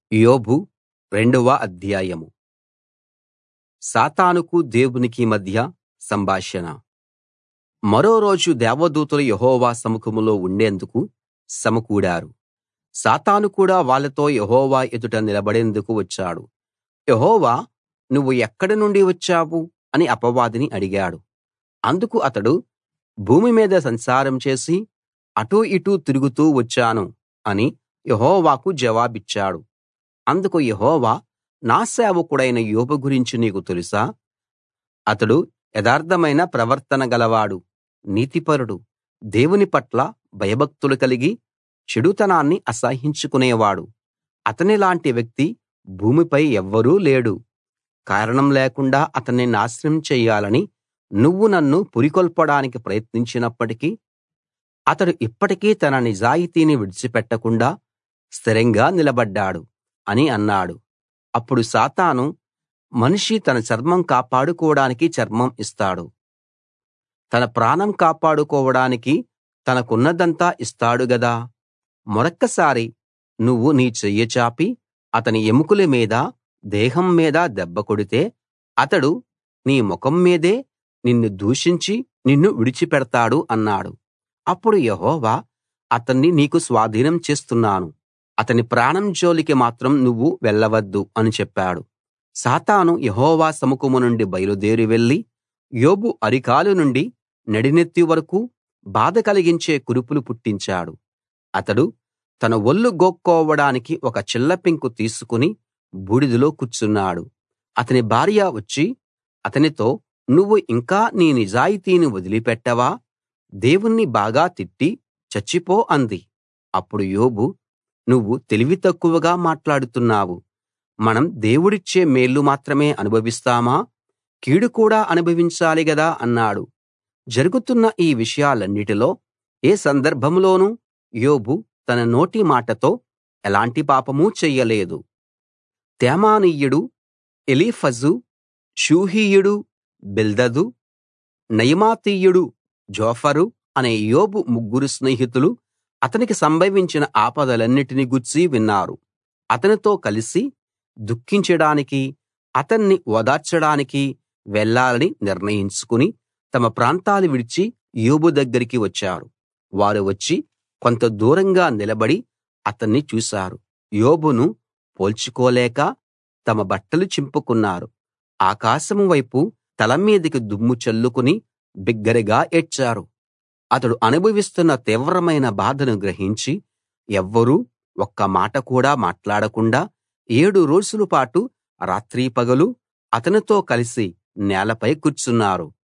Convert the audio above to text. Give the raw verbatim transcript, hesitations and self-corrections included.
యోబు రెండవ అధ్యాయం. సాతానుకు దేవునికి మధ్య సంభాషణ. మరో రోజు దేవదూతలు యెహోవా సముఖంలో ఉండేందుకు సమకూడారు. సాతాను కూడా వాళ్ళతో యెహోవా ఎదుట నిలబడేందుకు వచ్చాడు. యెహోవా, నువ్వు ఎక్కడి నుండి వచ్చావు అని అపవాదిని అడిగాడు. అందుకు అతడు, భూమి మీద సంచారం చేసి అటూ ఇటూ తిరుగుతూ వచ్చాను అని యెహోవాకు జవాబిచ్చాడు. అందుకు యెహోవా, నా సేవకుడైన యోబు గురించి నీకు తెలుసా? అతడు యథార్థమైన ప్రవర్తన గలవాడు, నీతిపరుడు, దేవుని పట్ల భయభక్తులు కలిగి చెడుతనాన్ని అసహ్యించుకునేవాడు. అతనిలాంటి వ్యక్తి భూమిపై ఎవ్వరూ లేడు. కారణం లేకుండా అతన్ని నాశనం చెయ్యాలని నువ్వు నన్ను పురికొల్పడానికి ప్రయత్నించినప్పటికీ అతడు ఇప్పటికీ తన నిజాయితీని విడిచిపెట్టకుండా స్థిరంగా నిలబడ్డాడు అని అన్నాడు. అప్పుడు సాతాను, మనిషి తన చర్మం కాపాడుకోడానికి చర్మం ఇస్తాడు, తన ప్రాణం కాపాడుకోవడానికి తనకున్నదంతా ఇస్తాడు గదా. మరొక్కసారి నువ్వు నీ చెయ్యి చాపి అతని ఎముకల మీద, దేహం మీద దెబ్బ కొడితే అతడు నీ ముఖం మీదే నిన్ను దూషించి నిన్ను విడిచిపెడతాడు అన్నాడు. అప్పుడు యెహోవా, అతన్ని నీకు స్వాధీనం చేస్తున్నాను, అతని ప్రాణం జోలికి మాత్రం నువ్వు వెళ్ళవద్దు అని చెప్పాడు. సాతాను యెహోవా సముఖం నుండి బయలుదేరి వెళ్లి యోబు అరికాలు నుండి నడినెత్తి వరకూ బాధ కలిగించే కురుపులు పుట్టించాడు. అతడు తన ఒళ్ళు గోక్కోవడానికి ఒక చిల్లపెంకు తీసుకుని బూడిదలో కూర్చున్నాడు. అతని భార్య వచ్చి అతనితో, నువ్వు ఇంకా నీ నిజాయితీని వదిలిపెట్టవా? దేవుణ్ణి బాగా తిట్టి చచ్చిపో అంది. అప్పుడు యోబు, నువ్వు తెలివి తక్కువగా మాట్లాడుతున్నావు. మనం దేవుడిచ్చే మేళ్ళు మాత్రమే అనుభవిస్తామా? కీడు కూడా అనుభవించాలి గదా అన్నాడు. జరుగుతున్న ఈ విషయాలన్నిటిలో ఏ సందర్భంలోనూ యోబు తన నోటి మాటతో ఎలాంటి పాపమూ చెయ్యలేదు. తేమానీయుడు ఎలీఫజు, షూహీయుడు బిల్దదు, నయమాతీయుడు జోఫరు అనే యోబు ముగ్గురు స్నేహితులు అతనికి సంభవించిన ఆపదలన్నిటిని గూర్చి విన్నారు. అతనితో కలిసి దుఃఖించడానికీ అతన్ని ఓదార్చడానికీ వెళ్ళాలని నిర్ణయించుకుని తమ ప్రాంతాలు విడిచి యోబు దగ్గరికి వచ్చారు. వారు వచ్చి కొంత దూరంగా నిలబడి అతన్ని చూశారు. యోబును పోల్చుకోలేక తమ బట్టలు చింపుకున్నారు. ఆకాశం వైపు తల మీదికి దుమ్ము చల్లుకుని బిగ్గరగా ఏడ్చారు. అతడు అనుభవిస్తున్న తీవ్రమైన బాధను గ్రహించి ఎవ్వరూ ఒక్క మాట కూడా మాట్లాడకుండా ఏడు రోజుల పాటు రాత్రీ పగలూ అతనితో కలిసి నేలపై కూర్చున్నారు.